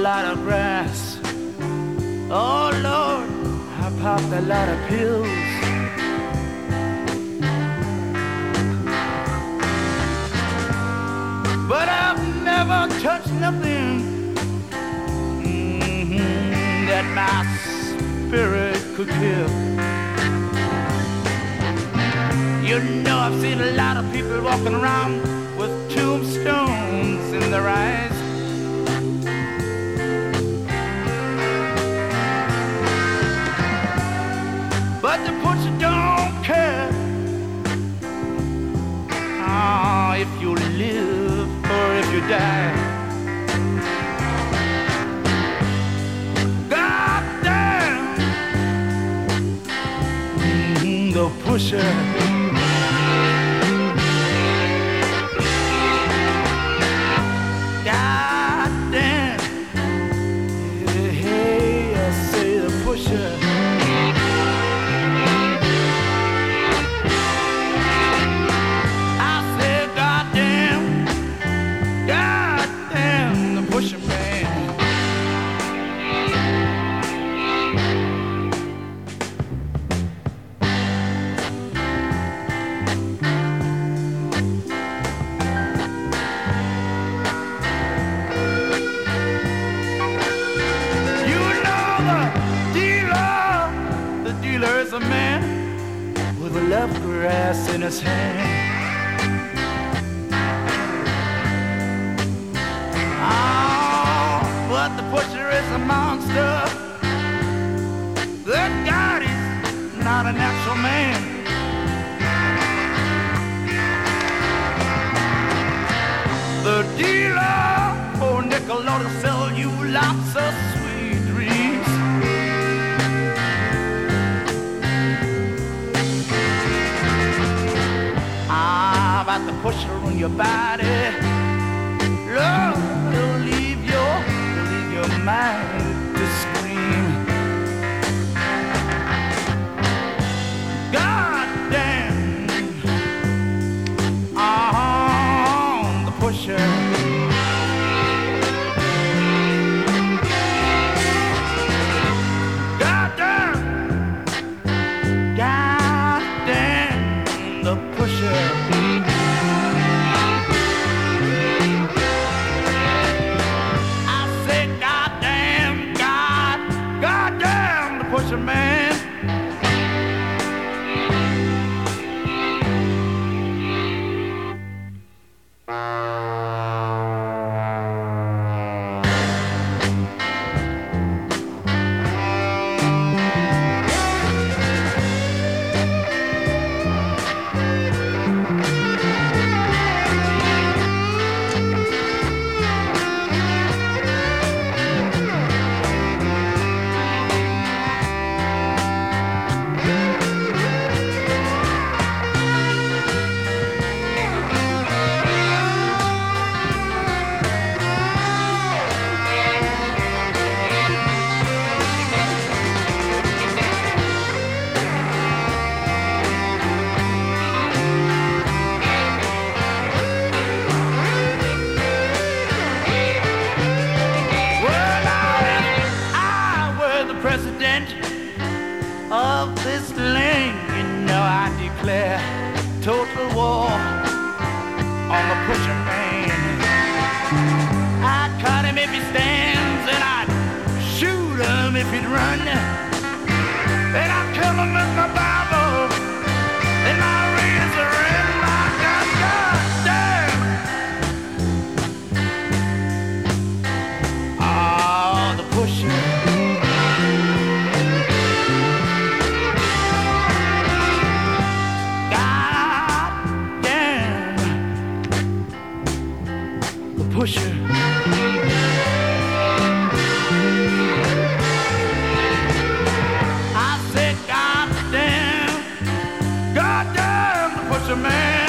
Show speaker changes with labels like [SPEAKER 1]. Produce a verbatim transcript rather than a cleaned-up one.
[SPEAKER 1] lot of grass. Oh Lord, I popped a lot of pills. But I've never touched nothing mm-hmm, that my spirit could kill. You know, I've seen a lot of people walking around with tombstones in their eyes. But the butcher don't care oh, if you live or if you die. God damn, mm, the pusher. A man with a left grass in his hand. Oh, but the pusher is a monster. Good God, he's not a natural man. The dealer for nickel ought to sell you lots of sweet dreams. About the pusher on your body, love will leave your, will leave your mind to scream. God damn, oh, the pusher. God damn, God damn, the pusher. Man, of this land, you know I declare total war on the pusher man. I'd cut him if he stands, and I'd shoot him if he'd run, and I'd kill him with my Bible and my razor and my gun. God damn! Oh, the pusher. Pusher. I said, God damn, God damn, the pusher man.